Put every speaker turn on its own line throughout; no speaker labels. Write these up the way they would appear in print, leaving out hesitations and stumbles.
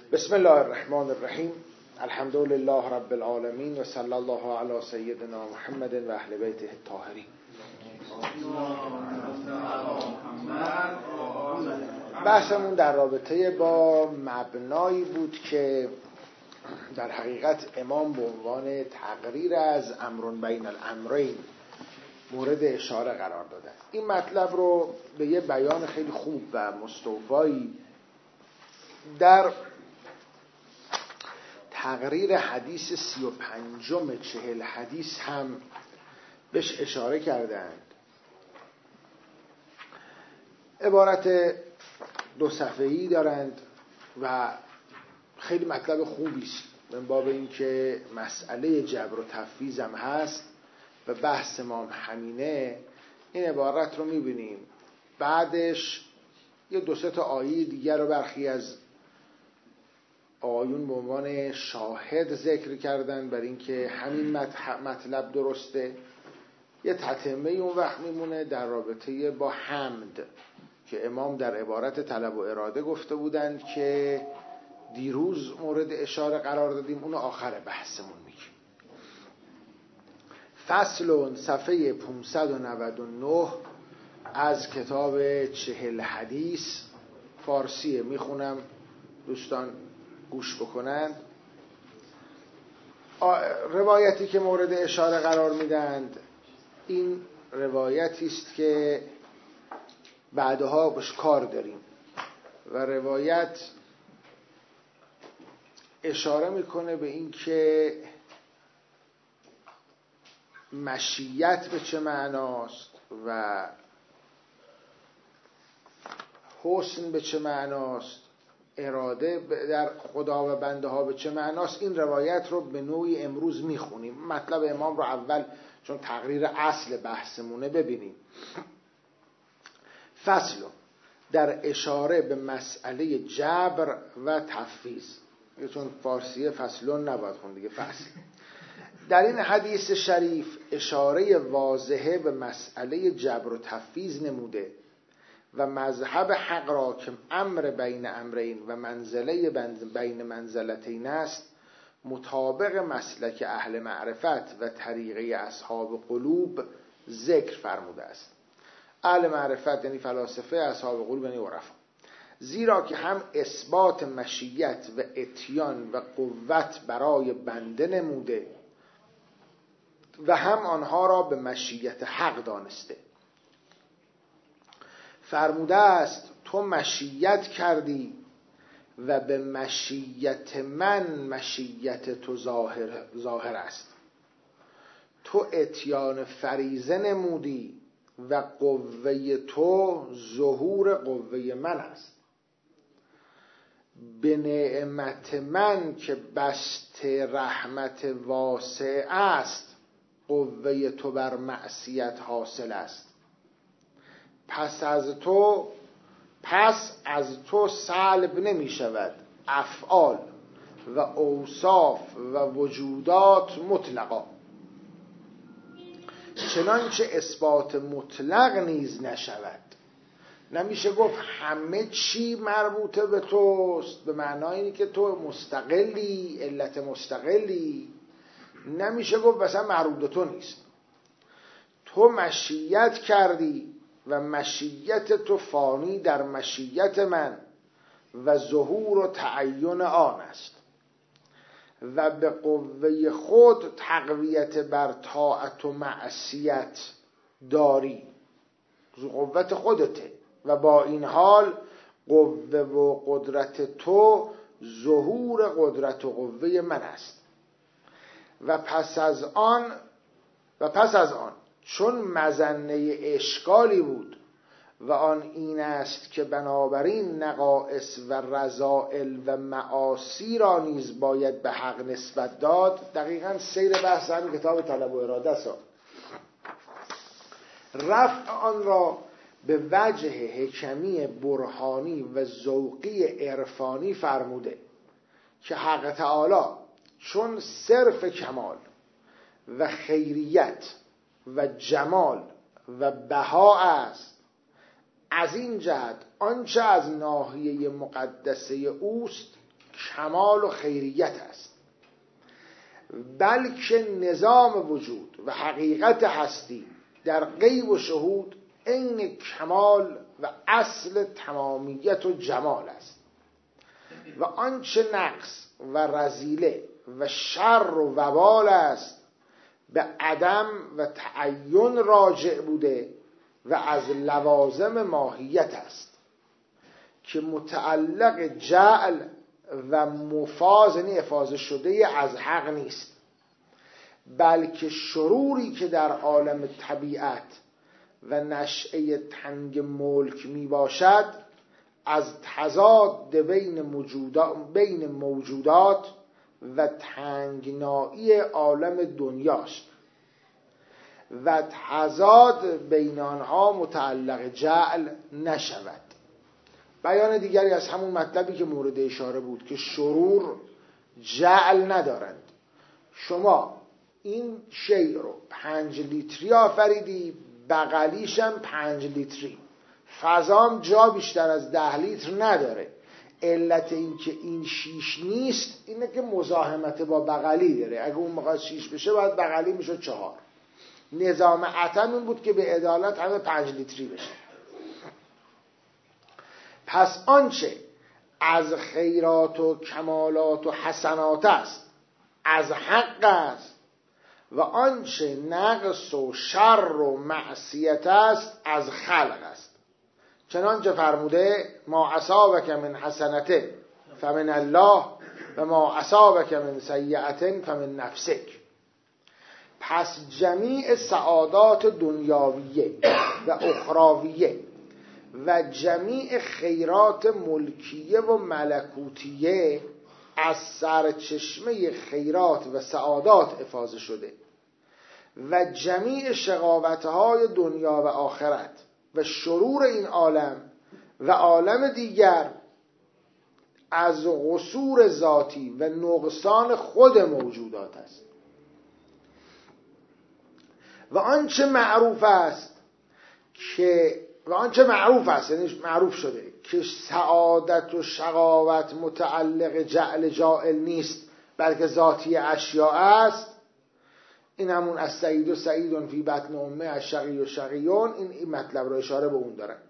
بسم الله الرحمن الرحیم. الحمد لله رب العالمین و صلی الله علی سیدنا محمد و اهل بیته الطاهرین. بحثمون در رابطه با مبنایی بود که در حقیقت امام به عنوان تقریر از امر بین الامرین مورد اشاره قرار دادن. این مطلب رو به یه بیان خیلی خوب و مستوفایی در تقریر حدیث 35 40 حدیث هم بهش اشاره کردند. عبارت 2 صفحه‌ای دارند و خیلی مطلب خوبی است من باب این که مسئله جبر و تفویض هم هست و بحث ما همینه. این عبارت رو میبینیم. بعدش یه 2-3 تا آیه دیگر رو برخی از آیون به عنوان شاهد ذکر کردن بر اینکه همین مطلب درسته. یه تتمه اون وقت میمونه در رابطه با حمد که امام در عبارت طلب و اراده گفته بودند که دیروز مورد اشاره قرار دادیم، اونو آخر بحثمون میگیم. فصل صفحه 599 از کتاب 40 حدیث، فارسیه، میخونم دوستان گوش بکنند. روایتی که مورد اشاره قرار میدند این روایتی است که بعدها بهش کار داریم و روایت اشاره میکنه به این که مشیت به چه معناست و حسن به چه معناست، اراده در خدا و بنده ها به چه معناست. این روایت رو به نوعی امروز میخونیم. مطلب امام رو اول چون تقریر اصل بحثمونه ببینیم. فصل در اشاره به مسئله جبر و تفویض، چون فارسیه فصلون نباید خوند دیگه، فصل. در این حدیث شریف اشاره واضحه به مسئله جبر و تفویض نموده و مذهب حق را که امر بین امرین و منزله بین منزلتین است مطابق مسلک اهل معرفت و طریقه اصحاب قلوب ذکر فرموده است. اهل معرفت یعنی فلاسفه، اصحاب قلوب یعنی عرفا. زیرا که هم اثبات مشیت و اتیان و قوت برای بنده نموده و هم آنها را به مشیت حق دانسته. فرموده است تو مشیت کردی و به مشیت من مشیت تو ظاهر است. تو اتیان فریضه نمودی و قوه تو ظهور قوه من است. به نعمت من که بسط رحمت واسع است قوه تو بر معصیت حاصل است. پس از تو سلب نمی شود افعال و اوصاف و وجودات مطلقا، چنانچه اثبات مطلق نیز نشود. نمیشه گفت همه چی مربوطه به توست به معنای اینی که تو مستقلی، علت مستقلی. نمیشه گفت مثلا مربوط تو نیست. تو مشیت کردی و مشیت تو فانی در مشیت من و ظهور و تعین آن است و به قوه خود تقویت بر طاعت و معصیت داری، قوت خودته و با این حال قوه و قدرت تو ظهور قدرت و قوه من است. و پس از آن چون مظنه اشکالی بود و آن این است که بنابراین نقائص و رذائل و معاصی را نیز باید به حق نسبت داد. دقیقاً سیر بحث همین کتاب طلب و اراده است. رفع آن را به وجه حکمی برهانی و ذوقی عرفانی فرموده که حق تعالی چون صرف کمال و خیریت و جمال و بها است، از این جهت آنچه از ناحیه مقدسه اوست کمال و خیریت است، بلکه نظام وجود و حقیقت هستی در غیب و شهود عین کمال و اصل تمامیت و جمال است و آنچه نقص و رذیله و شر و وبال است به عدم و تعین راجع بوده و از لوازم ماهیت است که متعلق جعل و مفاز، یعنی افاضه شده از حق نیست، بلکه شروری که در عالم طبیعت و نشأه تنگ ملک می باشد از تضاد بین موجودات و تنگنایی عالم دنیاست و تضاد بین آنها متعلق جعل نشود. بیان دیگری از همون مطلبی که مورد اشاره بود که شرور جعل ندارند. شما این شی رو 5 لیتری آفریدی، بغلیشم 5 لیتری، فضام جا بیشتر از 10 لیتر نداره. علت این که این 6 نیست اینه که مزاحمت با بغلی داره. اگه اون موقع 6 بشه باید بغلی میشه 4. نظام اتم این بود که به عدالت همه 5 لیتری بشه. پس آنچه از خیرات و کمالات و حسنات است از حق است و آنچه نقص و شر و معصیت است از خلق است. چنانچه فرموده ما اصابک من حسنته فمن الله و ما اصابک من سیئته فمن نفسک. پس جمیع سعادات دنیاویه و اخراویه و جمیع خیرات ملکیه و ملکوتیه از سرچشمه خیرات و سعادات افاضه شده و جمیع شقاوتهای دنیا و آخرت و شرور این عالم و عالم دیگر از قصور ذاتی و نقصان خود موجودات است. و آنچه معروف است یعنی معروف شده که سعادت و شقاوت متعلق جعل جائل نیست بلکه ذاتی اشیاء است، این همون از سعید و سعیدون فی بطن امه از شقی و شقیون، این مطلب رو اشاره به اون دارن.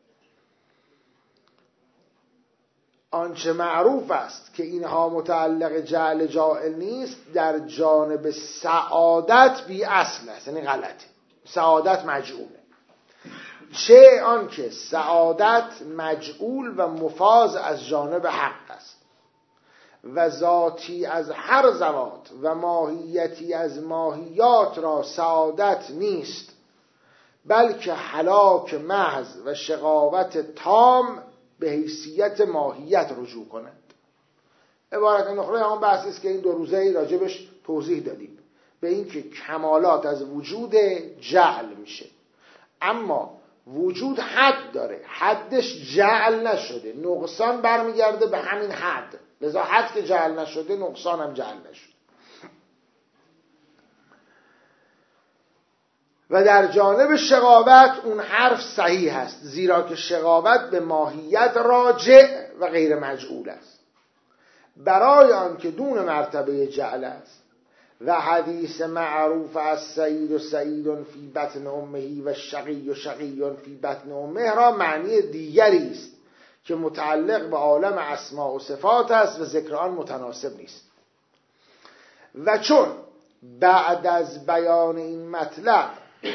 آنچه معروف است که اینها متعلق جعل جائل نیست در جانب سعادت بی اصل است، یعنی غلطه. سعادت مجعوله. چه آنکه سعادت مجعول و مفاز از جانب حق است و ذاتی از هر ذوات و ماهیتی از ماهیات را سعادت نیست بلکه هلاک محض و شقاوت تام به حیثیت ماهیت رجوع کنند. عبارت نخره همون بحثی است که این 2 روزه راجبش توضیح دادیم، به این که کمالات از وجود جعل میشه، اما وجود حد داره، حدش جعل نشده، نقصان برمیگرده به همین حد، لذا حد که جعل نشده نقصان هم جعل نشده. و در جانب شقاوت اون حرف صحیح است، زیرا که شقاوت به ماهیت راجع و غیر مجعول است، برای آن که دون مرتبه جعل است. و حدیث معروف از سعید و سعیدون فی بطن امه و شقی و شقیون فی بطن امه را معنی دیگری است که متعلق به عالم اسماء و صفات است و ذکر آن متناسب نیست. و چون بعد از بیان این مطلب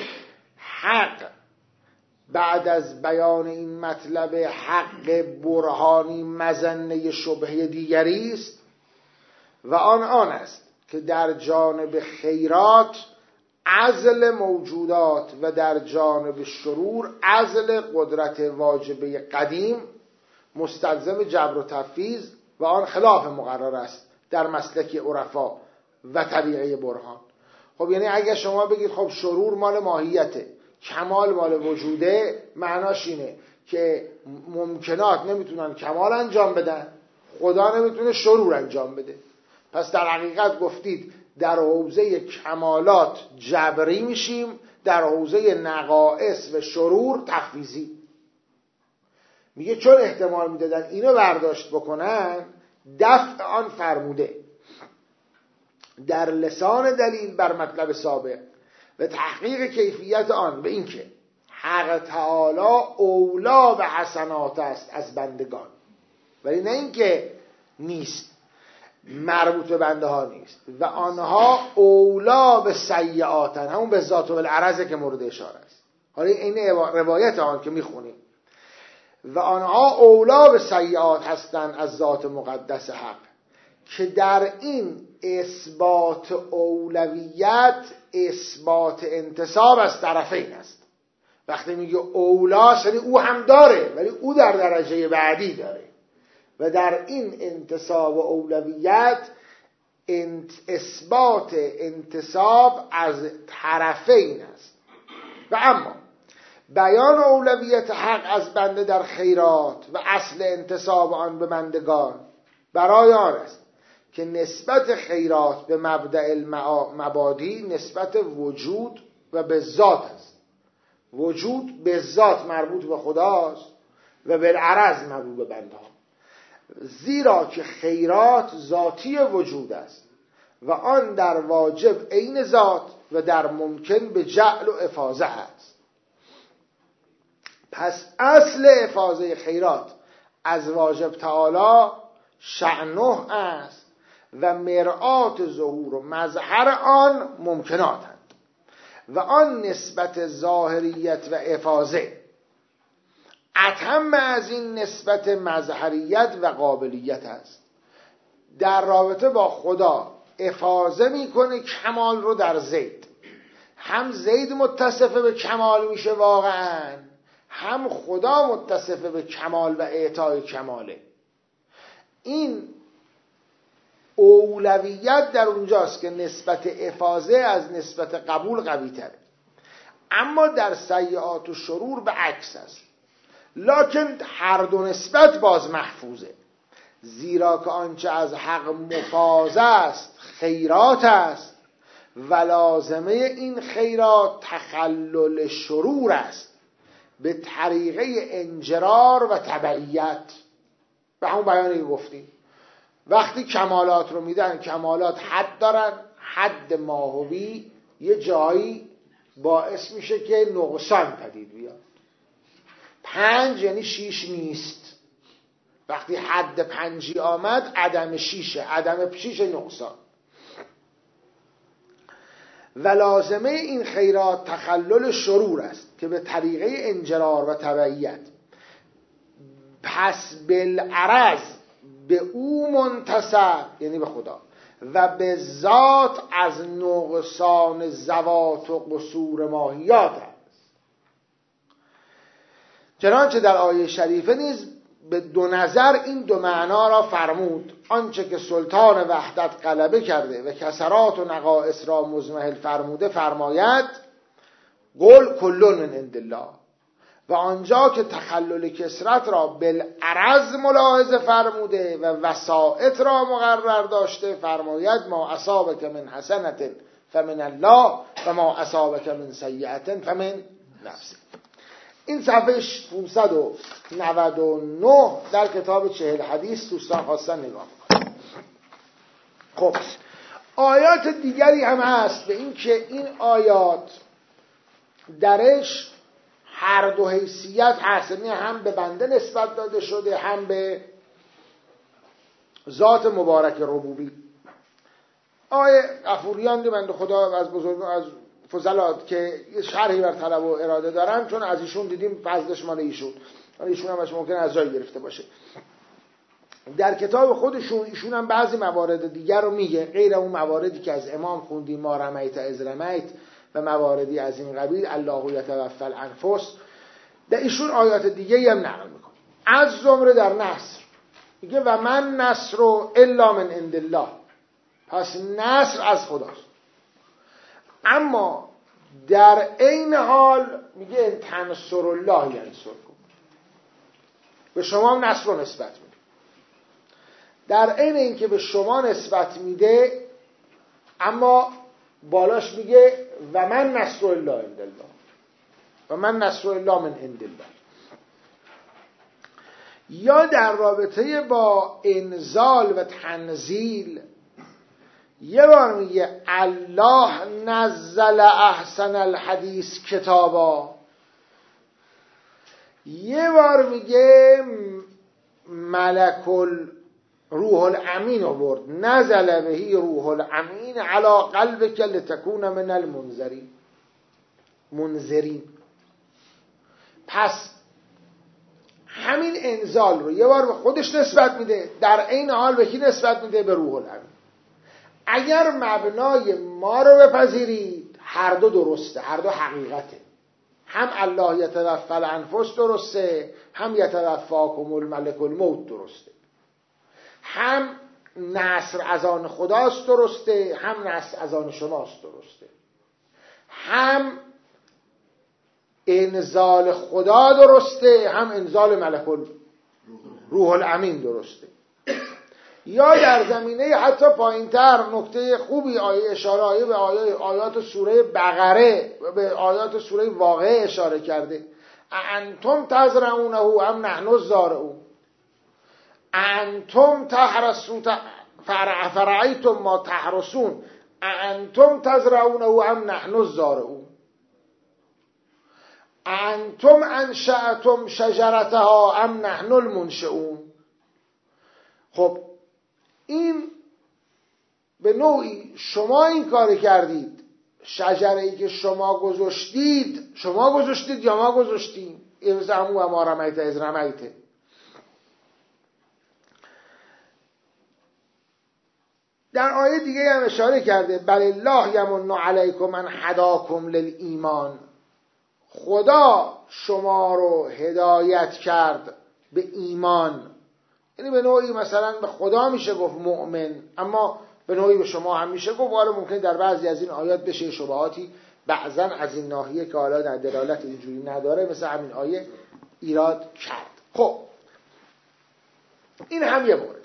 حق برهانی مظنه شبهه دیگری است و آن است که در جانب خیرات عزل موجودات و در جانب شرور عزل قدرت واجبه قدیم مستلزم جبر و تفویض و آن خلاف مقرر است در مسلک عرفا و طریقه برهان. خب یعنی اگر شما بگید خب شرور مال ماهیته، کمال مال وجوده، معناش اینه که ممکنات نمیتونن کمال انجام بدن، خدا نمیتونه شرور انجام بده. پس در حقیقت گفتید در حوزه کمالات جبری میشیم، در حوزه نقائص و شرور تفویضی. میگه چون احتمال میدادن اینو برداشت بکنن، دفع آن فرموده در لسان دلیل بر مطلب سابق و تحقیق کیفیت آن به این که حق تعالی اولا به حسنات است از بندگان، ولی نه اینکه نیست، مربوط به بنده ها نیست، و آنها اولا به سیئاتن، همون به ذات و بالعرضه که مورد اشاره است. حالا این روایت آن که میخونیم، و آنها اولا به سیئات هستند از ذات مقدس حق، که در این اثبات اولویت اثبات انتصاب از طرفین است. وقتی میگه اولا یعنی او هم داره، ولی او در درجه بعدی داره، و در این انتصاب و اولویت اثبات انتصاب از طرفین است. و اما بیان اولویت حق از بنده در خیرات و اصل انتصاب آن به بندگان برای آن است که نسبت خیرات به مبدأ المبادی نسبت وجود و به ذات است. وجود به ذات مربوط به خداست و بالعرض مربوط به بنده ها، زیرا که خیرات ذاتی وجود است و آن در واجب عین ذات و در ممکن به جعل و افاضه است. پس اصل افاضه خیرات از واجب تعالی شأنه است و مرآت ظهور و مظهر آن ممکناتند، و آن نسبت ظاهریت و افاضه اتم از این نسبت مظهریت و قابلیت است. در رابطه با خدا افاضه میکنه کمال رو در زید، هم زید متصف به کمال میشه واقعا، هم خدا متصف به کمال و اعطای کماله. این اولویت در اونجاست که نسبت افاضه از نسبت قبول قوی تره. اما در سیئات و شرور به عکس است، لکن هر دو نسبت باز محفوظه، زیرا که آنچه از حق مفاضه است خیرات است و لازمه این خیرات تخلل شرور است به طریقه انجرار و تبعیت. به همون بیانی که گفتیم وقتی کمالات رو میدن، کمالات حد دارن، حد ماهوی یه جایی باعث میشه که نقصان پدید بیاد. 5 یعنی 6 نیست، وقتی حد 5 آمد عدم 6، عدم 6 نقصان. و لازمه این خیرات تخلل شرور است که به طریقه انجرار و تبعیت پس بالعرض به او منتسب، یعنی به خدا، و به ذات از نقصان ذوات و قصور ماهیات است. چنانچه در آیه شریفه نیز به دو نظر این دو معنا را فرمود. آنچه که سلطان وحدت غلبه کرده و کسرات و نقائص را مزمحل فرموده فرماید قل کل من عند الله، و آنجا که تخلل کسرت را بالعرض ملاحظه فرموده و وسائط را مقرر داشته فرماید ما اصابک من حسنة فمن الله و ما اصابک من سیئة فمن نفسک. این صفحه 599 در کتاب 40 حدیث دوستان خواستن نگاه کنید. خب آیات دیگری هم هست به این که این آیات درش هر دو حیثیت هست، یعنی هم به بنده نسبت داده شده هم به ذات مبارک ربوبی. آیه غفوریان دی بنده خدا از بزرگان از فضلات که شرحی بر طلب و اراده دارن، چون از ایشون دیدیم فضلش مال ایشون هم ممکنه از جای گرفته باشه. در کتاب خودشون ایشون هم بعضی موارد دیگر رو میگه غیر اون مواردی که از امام خوندیم ما رمیت از رمیت و مواردی از این قبیل الله یتوفی الانفس. در ایشون آیات دیگه هم نقل میکنه، از زمره در نصر میگه و من نصر الا من عند الله، پس نصر از خداست. اما در عین حال میگه ان تنصر الله ینصرکم، به شما نصر رو نسبت میده. در عین اینکه به شما نسبت میده اما بالاش میگه و من نصر الله عند الله و من نصر الله من عند الله. یا در رابطه با انزال و تنزیل یه بار میگه الله نزل احسن الحدیث کتابا، یه بار میگه ملک روح الامین آورد، نزل بهی روح الامین علی قلبک لتکون من المنذرین. پس همین انزال رو یه بار به خودش نسبت میده، در عین حال به کی نسبت میده؟ به روح الامین. اگر مبنای ما رو بپذیرید هر دو درسته، هر دو حقیقته. هم الله یتوفی الانفس درسته، هم یتوفاکم الملک الموت درسته. هم نصر از آن خداست درسته، هم نصر از آن شماست درسته. هم انزال خدا درسته، هم انزال ملک روح الامین درسته. یا در زمینه حتی پایینتر نکته خوبی آیه اشاره به آیات سوره بقره، به آیات سوره واقعه اشاره کرده. انتم تزرعونه ام نحن الزارعون، انتم تحرسون فرعیتم ما تحرسون، انتم تزرعونه ام نحن الزارعون، انتم انشأتم شجرتها ام نحن المنشئون. خب این به نوعی شما این کار کردید، شجره‌ای که شما گذاشتید یا ما گذاشتیم؟ ازعموا ما رمیت از رمیت. در آیه دیگه هم اشاره کرده بل الله یمن علیکم ان هداکم للایمان، خدا شما رو هدایت کرد به ایمان. یعنی به نوعی مثلا به خدا میشه گفت مؤمن، اما به نوعی به شما هم میشه گفت. حالا ممکنه در بعضی از این آیات بشه شبهاتی بعضا از این ناحیه که حالا در دلالت اینجوری نداره مثل همین آیه ایراد کرد. خب این هم یه مورد.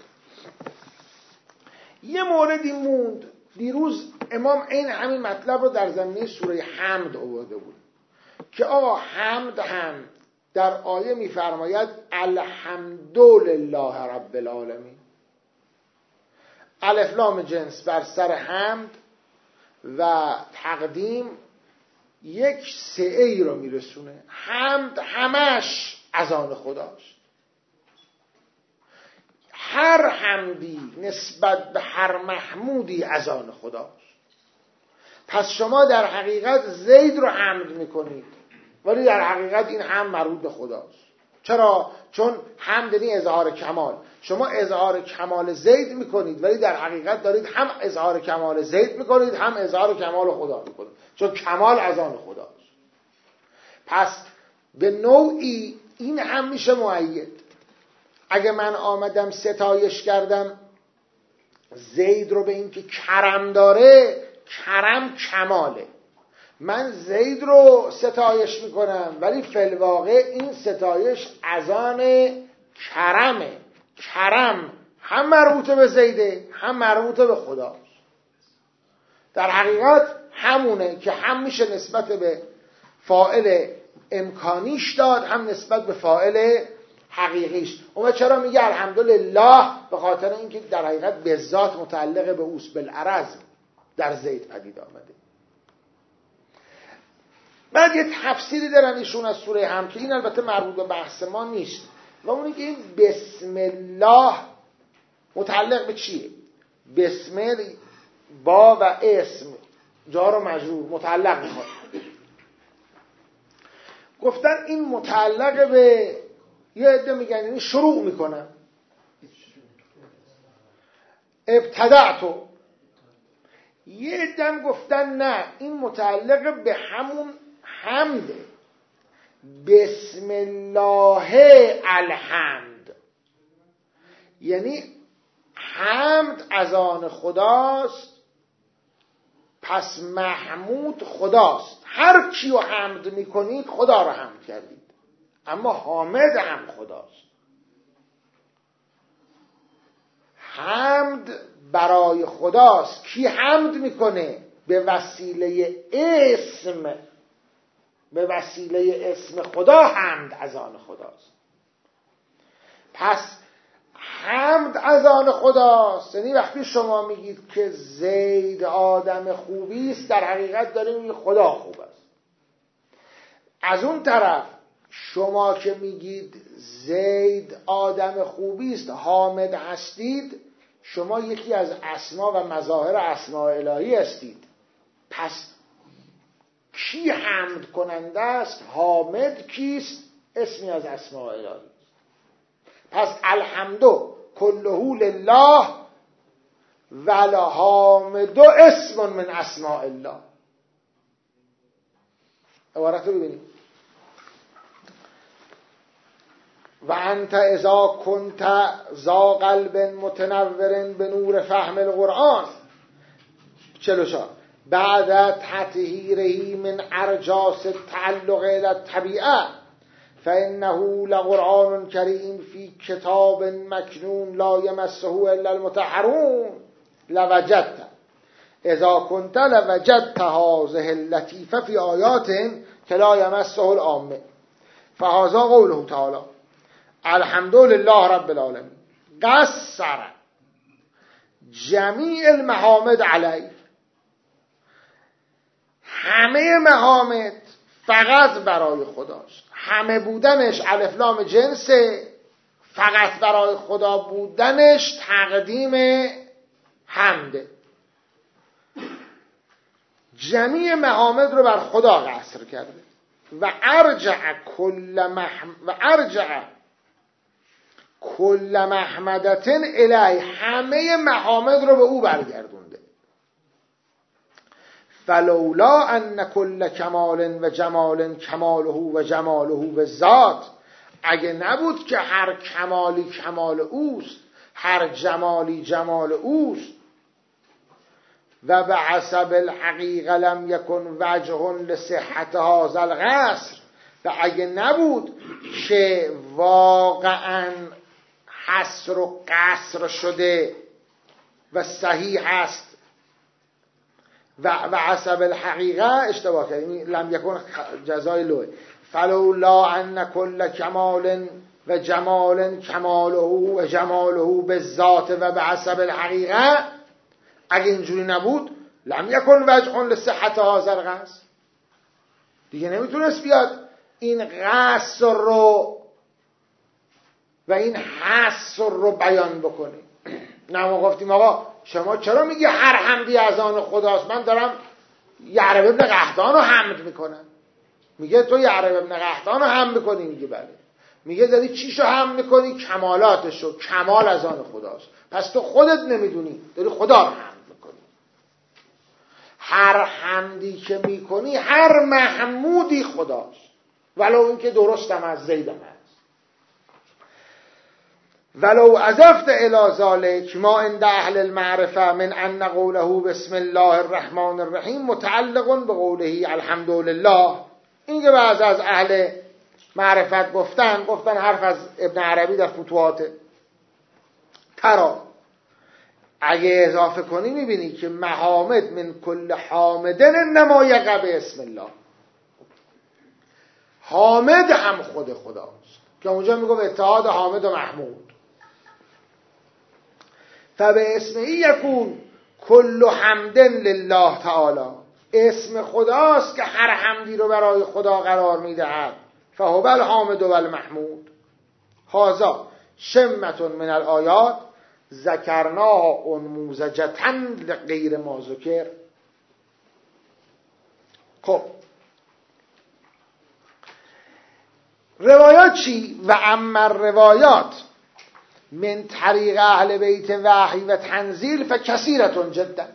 یه موردی موند، دیروز امام این همین مطلب رو در زمینه سوره حمد آورده بود که آقا حمد هم در آیه میفرماید الحمدلله رب العالمین، الف لام جنس بر سر حمد و تقدیم یک سعی رو میرسونه. حمد همش از آن خداست، هر حمدی نسبت به هر محمودی از آن خداست. پس شما در حقیقت زید رو حمد میکنید ولی در حقیقت این هم مربوط به خداست. چرا؟ چون حمد یعنی اظهار کمال. شما اظهار کمال زید میکنید ولی در حقیقت دارید هم اظهار کمال زید میکنید هم اظهار کمال خدا میکنید، چون کمال از آن خداست. پس به نوعی این هم میشه مؤید. اگه من آمدم ستایش کردم زید رو به این که کرم داره، کرم کماله، من زید رو ستایش میکنم ولی فی الواقع این ستایش از آن کرمه. کرم هم مربوطه به زیده هم مربوطه به خداست. در حقیقت همونه که هم میشه نسبت به فاعل امکانیش داد هم نسبت به فاعل حقیقیش. اما چرا میگه الحمدلله؟ به خاطر اینکه در حقیقت به ذات متعلق به اوست، بالعرض در زید پدید آمده. بعد یه تفسیری دارن ایشون از سوره حمد که این البته مربوط به بحث ما نیست و اونی که این بسم الله متعلق به چیه؟ بسم با و اسم جار و مجرور متعلق میخواد. گفتن این متعلق به یه عده میگن یعنی شروع میکنن، ابتدعتو. یه عده گفتن نه این متعلق به همون حمده، بسم الله الحمد، یعنی حمد از آن خداست پس محمود خداست. هر کیو حمد میکنید خدا رو حمد کردید، اما حامد هم خداست. حمد برای خداست. کی حمد میکنه؟ به وسیله اسم، به وسیله اسم خدا حمد از آن خداست. پس حمد از آن خداست. یعنی وقتی شما میگید که زید آدم خوبی است، در حقیقت داریم میگید خدا خوب است. از اون طرف شما که میگید زید آدم خوبی است، حامد هستید، شما یکی از اسما و مظاهر اسماء الهی هستید. پس کی حمد کننده است؟ حامد کیست؟ اسمی از اسماء الهی. پس الحمدو کله لله والحامد اسم من اسماء الله. عبارت رو ببینید. و انت اذا کنت ذا قلب متنور به نور فهم القرآن 44 بعد تطهیره من ارجاس التعلق الى الطبیعه فانه لقرآن کریم فی کتاب مکنون لا یمسه الا المطهرون لوجدت اذا کنت لوجدت هذه اللطیفه فی آیات که لا یمسه العامه. فهذا قوله تعالی الحمد لله رب العالمین قصر جمیع المحامد علیه. همه محامد فقط برای خداست. همه بودنش الف لام جنسه، فقط برای خدا بودنش تقدیم حمده. جمیع محامد رو بر خدا قصر کرده. و ارجع کل محمدتن الی، همه محامد رو به او برگردونده. فلولا ان کل کمال و جمال کماله و جماله بالذات، اگه نبود که هر کمالی کمال اوست، هر جمالی جمال اوست، و به حسب الحقیقه لم یکن وجه لصحت هذا القصر، و اگه نبود که واقعا حصر و قصر شده و صحیح است، و حسب الحقیقه اشتباه کردیم، لم یکن جزای لوه، فلولا ان کل کمال و جمال کماله و جماله بالذات و به حسب الحقیقه، اگه اینجوری نبود لم یکن وجه لصحت هذا القصر، دیگه نمیتونست بیاد این قصر رو و این حصر رو بیان بکنه. نه ما گفتیم آقا شما چرا میگی هر حمدی از آن خداست؟ من دارم یعرب ابن قحطان رو حمد میکنم. میگه تو یعرب ابن قحطان رو حمد میکنی؟ میگه بله. میگه داری چیشو حمد میکنی؟ کمالاتشو. کمال از آن خداست. پس تو خودت نمیدونی، داری خدا رو حمد میکنی. هر حمدی که میکنی، هر محمودی خداست، ولو این که درستم از زیدم هست. ولو اضفت الی ذلک ما عند اهل المعرفه من ان قوله بسم الله الرحمن الرحیم متعلق به قوله الحمد لله، این که بعض از اهل معرفت گفتن حرف از ابن عربی در فتوحات ترا، اگه اضافه کنی میبینی که محامد من کل حامدن انما یقع بسم الله. حامد هم خود خداست که اونجا میگم اتحاد حامد و محمود. فبه اسمه یکون کل حمدن لله تعالی، اسم خداست که هر حمدی رو برای خدا قرار میدهد. فهو الحامد و المحمود. هذا شمة من الآیات ذکرناها انموذجة لغیر ما ذکر. خب روایات چی؟ و اما روایات من طریق اهل بیت وحی و تنزیل فکثیرة جدا.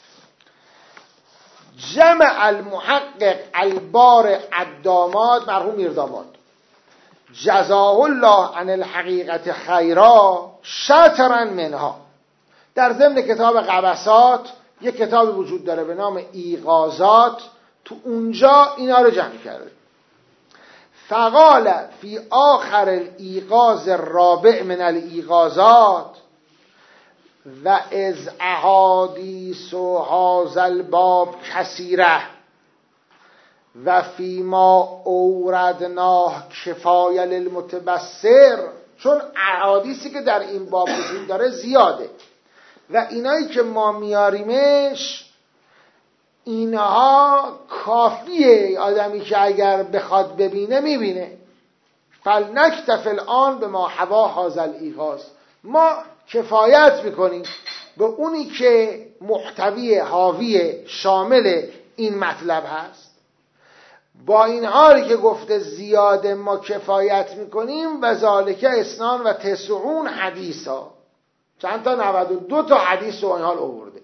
جمع المحقق البار الداماد مرحوم میرداماد جزاه الله عن الحقیقت خیرا شطرا منها، در ضمن کتاب قبسات یک کتاب وجود داره به نام ایقاظات، تو اونجا اینا رو جمع کرده. فقال فی آخر الایقاظ الرابع من الایقاظات و از احادیث هذا الباب کثیره و فی ما اوردناه کفایه للمتبصر چون احادیثی که در این باب وجود داره زیاده و اینایی که ما میاریمش اینها کافیه، آدمی که اگر بخواد ببینه میبینه. فلنکتفی الان به ما هوا هذا الایغاظ، ما کفایت میکنیم به اونی که محتوی حاوی شامل این مطلب هست. با این حالی که گفته زیاده ما کفایت میکنیم و ذالک اسنان و تسعون حدیثا، چند تا 92 تا حدیث رو این حال آورده.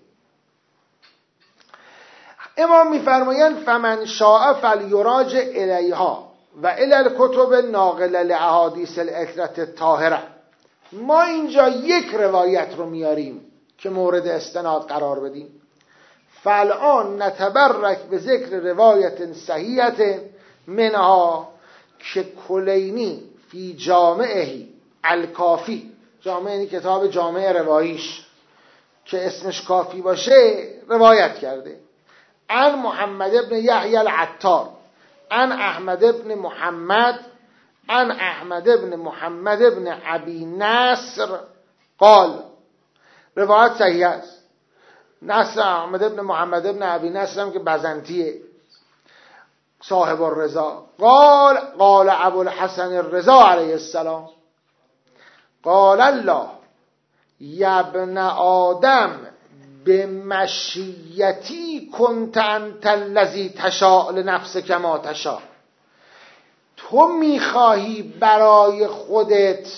امام میفرمایند فمن شاء فلیراجع الیها و الی الکتب ناقله لاحادیث الاطهرة الطاهره. ما اینجا یک روایت رو میاریم که مورد استناد قرار بدیم. فالآن نتبرک به ذکر روایت صحیحت منها که کلینی فی جامعه الکافی، جامعه یعنی کتاب جامع رواییش که اسمش کافی باشه روایت کرده، عن محمد ابن یحیی العطار عن احمد ابن محمد عن احمد ابن محمد ابن ابی نصر قال، روایت صحیح است. نصر احمد ابن محمد ابن ابی نصر هم که بزنتیه صاحب الرضا. قال ابو الحسن الرضا علیه السلام قال الله یا ابن آدم به مشیتی کنت انت الذی تشاء لنفسک ما تشاء. تو میخواهی برای خودت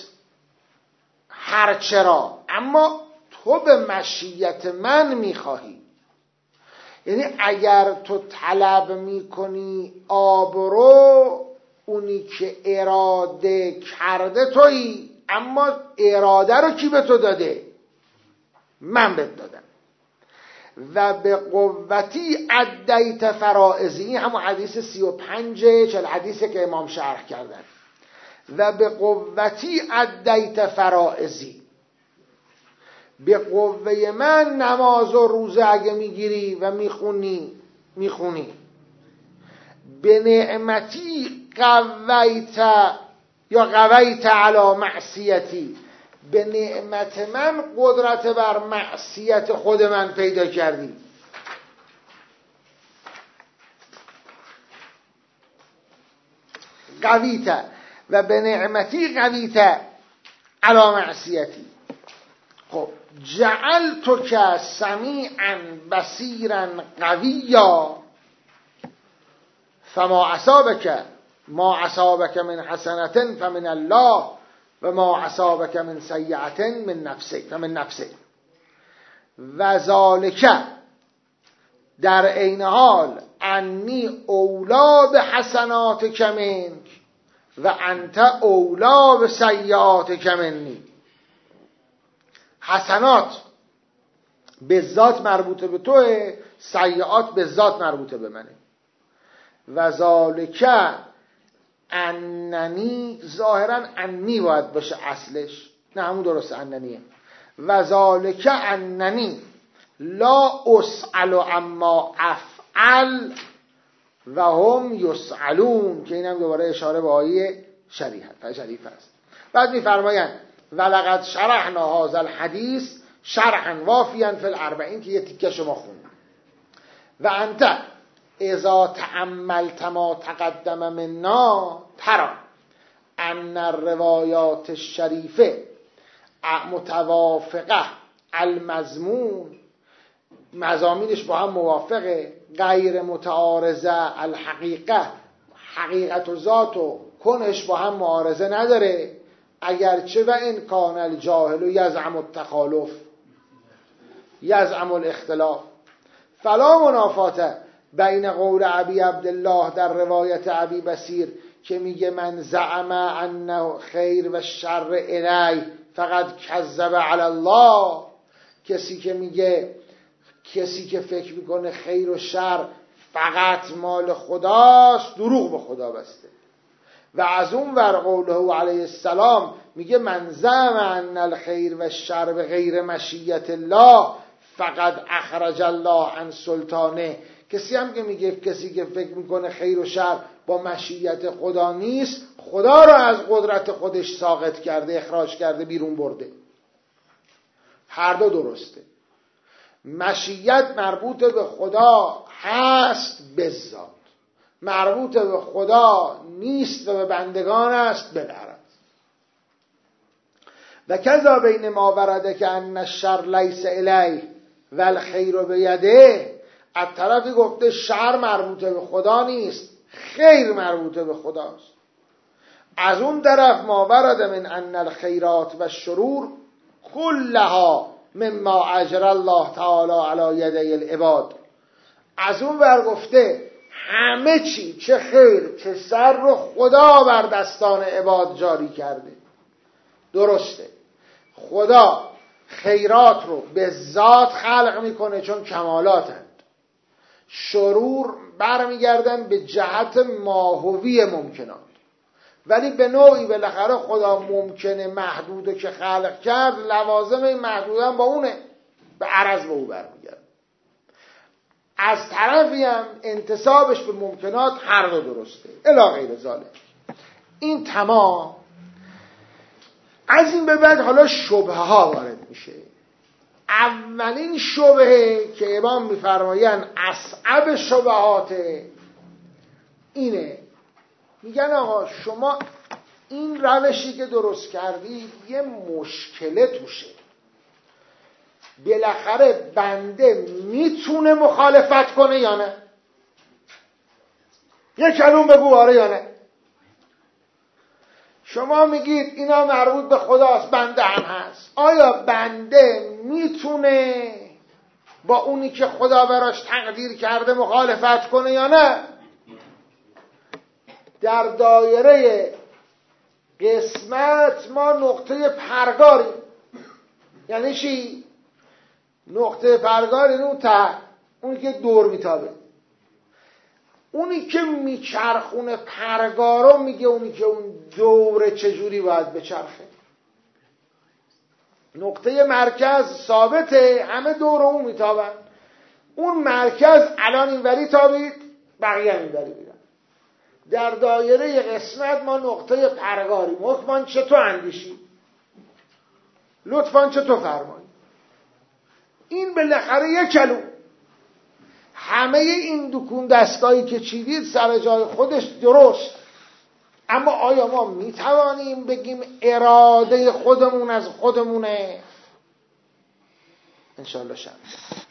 هرچرا، اما تو به مشیت من میخواهی. یعنی اگر تو طلب میکنی آبرو، اونی که اراده کرده تویی، اما اراده رو کی به تو داده؟ من بهت دادم. و به قوتی ادیت فرائضی، این همون حدیث 35 چل حدیثی که امام شرح کردن. و به قوتی ادیت فرائضی، به قوه من نماز و روزه اگه میگیری و میخونی. به نعمتی قویت علی معصیتی، به نعمت من قدرت بر معصیت خود من پیدا کردی. قویت و به نعمتی قویت علی معصیتی. خب جعلتک سمیعا بصیرا قویا فما اصابک من حسنة فمن الله و ما اصابک من سیئة من نفسک و ذالک در عین حال انی اولا به حسناتک منک و انت اولا به سیئاتک منی. حسنات به ذات مربوطه به توه، سیئات به ذات مربوطه به منه. و ذالک اننی، ظاهرا انی باید باشه اصلش، نه همون درسته اننیه. و ذالک اننی لا اسأل اما افعل و هم یسألون، که اینم دوباره اشاره به آیه شریف است. بعد میفرمایند ولقد شرحنا هذا الحدیث شرحا وافیا فی الاربعین، که یه تیکه شما خوندم. و انت اذا تأملت ما تقدم منا ترى ان الروایات الشریفه متوافقه المضمون، مضامینش با هم موافقه، غیر متعارضه الحقیقه، حقیقت و ذات و کنش با هم معارضه نداره، اگرچه و ان کان الجاهل یزعم التخالف یزعم الاختلاف. فلا منافات بین قول ابی عبدالله در روایت ابی بصیر که میگه من زعم انه خیر و شر الی فقط کذب علی الله، کسی که فکر میکنه خیر و شر فقط مال خداست دروغ به خدا بسته. و از اون ور قوله علیه السلام میگه من زعم ان الخیر و الشر به غیر مشیت الله فقط اخرج الله عن سلطانه. کسی هم که میگه کسی که فکر میکنه خیر و شر با مشیت خدا نیست، خدا را از قدرت خودش ساقط کرده، اخراج کرده، بیرون برده. هر دو درسته. مشیت مربوط به خدا هست به ذات، مربوط به خدا نیست و به بندگان است به غرض. و کذا بین ما ورده که ان الشر لیس الیه و الخیر بیده، از طرفی گفته شر مربوط به خدا نیست، خیر مربوط به خداست. از اون طرف ما ورده من ان الخیرات و الشرور کلها مما اجر الله تعالی علی یدی العباد. از اون ور گفته همه چی، چه خیر چه شر رو خدا بر دستان عباد جاری کرده. درسته، خدا خیرات رو به ذات خلق میکنه چون کمالاتند، شرور برمیگردن به جهت ماهوی ممکنات، ولی به نوعی بالاخره خدا ممکنه محدوده که خلق کرد، لوازم این محدوده هم با اونه، به عرض به او برمیگرد. از طرفی هم انتسابش به ممکنات هر دو درسته الی غیر ذالک. این تمام. از این به بعد حالا شبهه ها وارد میشه. اولین شبهه که امام میفرمایند اصعب شبهات اینه، میگن آقا شما این روشی که درست کردید یه مشکله توشه، بالاخره بنده میتونه مخالفت کنه یا نه؟ یه کلمه بگو آره یا نه. شما میگید اینا مربوط به خداست، بنده هم هست. آیا بنده میتونه با اونی که خدا براش تقدیر کرده مخالفت کنه یا نه؟ در دایره قسمت ما نقطه پرگاریم. یعنی چی؟ نقطه پرگار این اون ته، اونی که دور میتابه، اونی که میچرخونه پرگارو میگه اونی که اون دوره چجوری باید بچرخه. نقطه مرکز ثابته، همه دور اون میتابن. اون مرکز الان اینوری تابید، بقیه اینوری بیرن. در دایره قسمت ما نقطه پرگاریم. حکمان چطور اندیشی؟ لطفاً چطور فرمایی؟ این بالاخره یک کلو. همه این دکون دستگاهی که چیدید سر جای خودش درست، اما آیا ما میتوانیم بگیم اراده خودمون از خودمونه؟ انشاءالله شد.